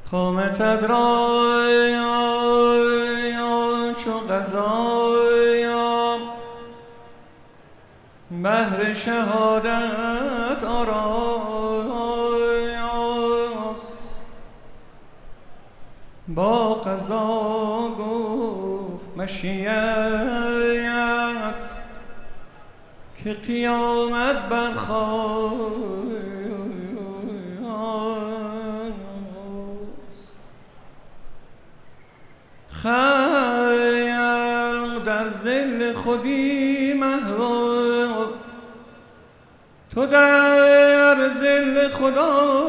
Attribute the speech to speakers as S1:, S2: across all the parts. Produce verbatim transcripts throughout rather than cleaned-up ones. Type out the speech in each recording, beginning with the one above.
S1: قامتت را چو قضایم بهر شهادت آراست، با قضا گفت مشیت که قیامت برخاست. خلق در ظل خودی محو، تو در ظل خدا.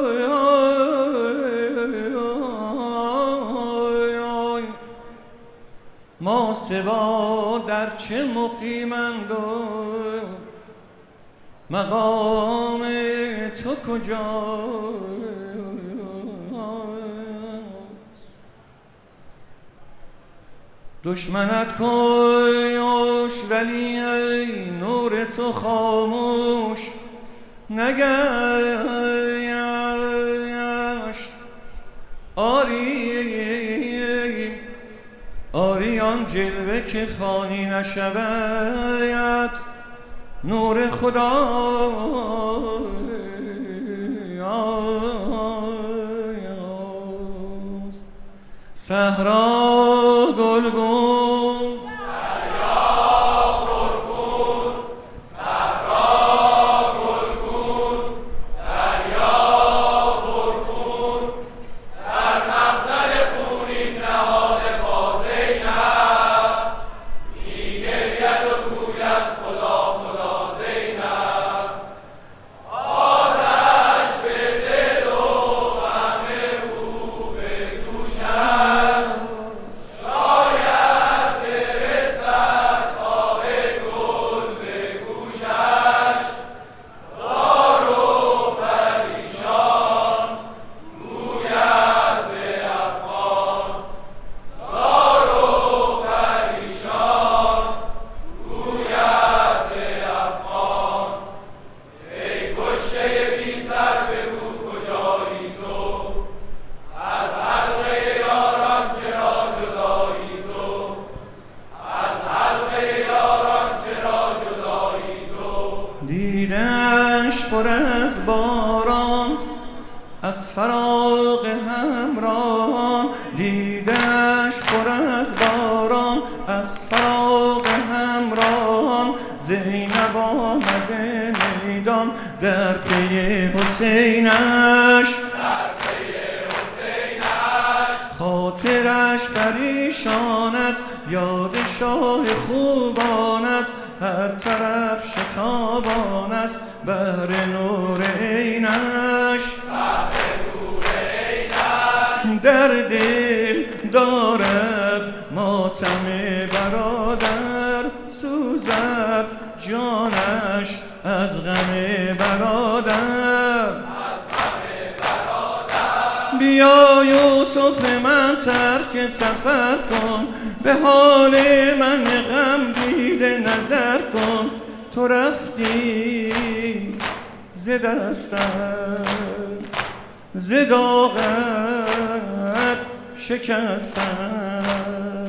S1: ما سوا در چه مقیمند و مقام تو کجاست؟ دشمنت کش ولی ای نور تو خاموش نگشت. آری آری آن جلوه که فانی نشود، نور خدا صحرا گلگون،
S2: دریا پرخون. صحرا گلگون، دریا پرخون. در مقتل خونین نهاده با زینب، می‌گرید و گوید خدا خدا زینب. آتش به دل و غم او به دوشش، شاید برسد آه گل به گوشش. زار و پریشان گوید به افغان، زار و پریشان گوید به افغان. ای کشته بی سر بگو کجایی تو، از حلقه یاران چرا جدایی تو، از حلقه یاران چرا جدایی تو.
S1: دیدش پر از باران از فراق همراهان، دیدش پر از باران از فراق همراهان. زینب آمده میدان در پی حسینش،
S2: در پی حسینش.
S1: خاطرش پریشان است، یاد شاه خوبان است، هر طرف شتابان است بهر نور عینش.
S2: بهر نور عینش.
S1: در دل دارد ماتم برادر، سوزد جانش از غم برادر.
S2: از غم برادر.
S1: بیا یوسف من ترک سفر کن، به حال من غم دیده نظر کن. تو رفتی ز دستم، ز داغت شکستم.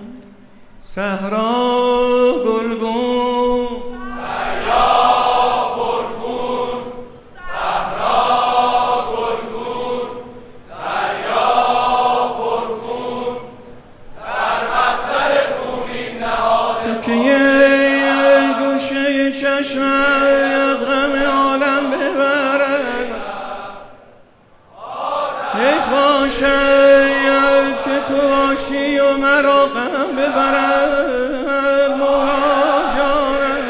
S1: صحرا گلگون،
S2: دریا پرخون. صحرا گلگون، دریا پرخون. در مقتل خونین نهاده
S1: که یه گوشه چشمت غم عالم ببرد. ای خواهشت که تو باشی و مرا غم ببرد. مولا جانم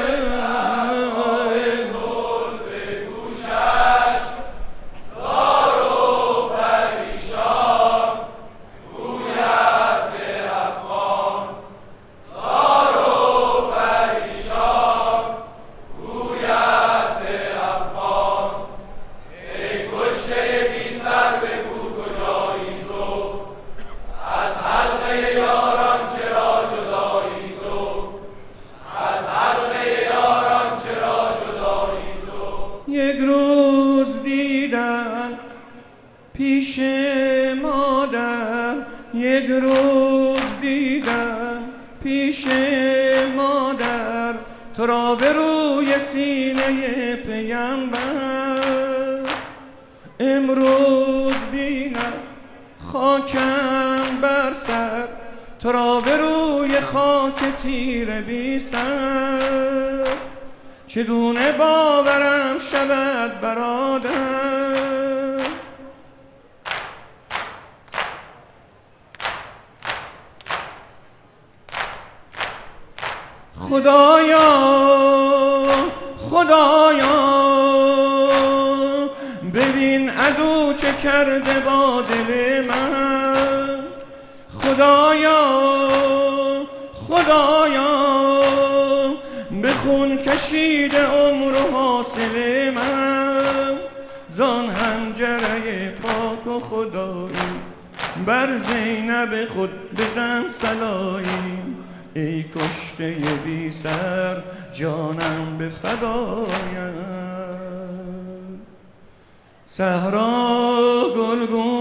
S2: گل به گوشش، زار و پریشان گوید به افغان، زار و پریشان گوید به افغان. ای کشته بی سر بگو کجایی تو، از حلقه یاران چرا جدایی
S1: پیش مادر یک روز دیدم، پیش مادر تو را به روی سینه پیامبر. امروز بینم خاکم بر سر، تو را به روی خاک تیره بی سر. چگونه باورم شود برادر؟ خدایا خدایا ببین عدو چه کرده با دل من. خدایا خدایا به خون کشیده عمر و حاصل من. زان حنجره پاک و خدایی بر زینب خود بزن صلایی. ای کشته بی سر جانم به فدایت. صحرا گلگون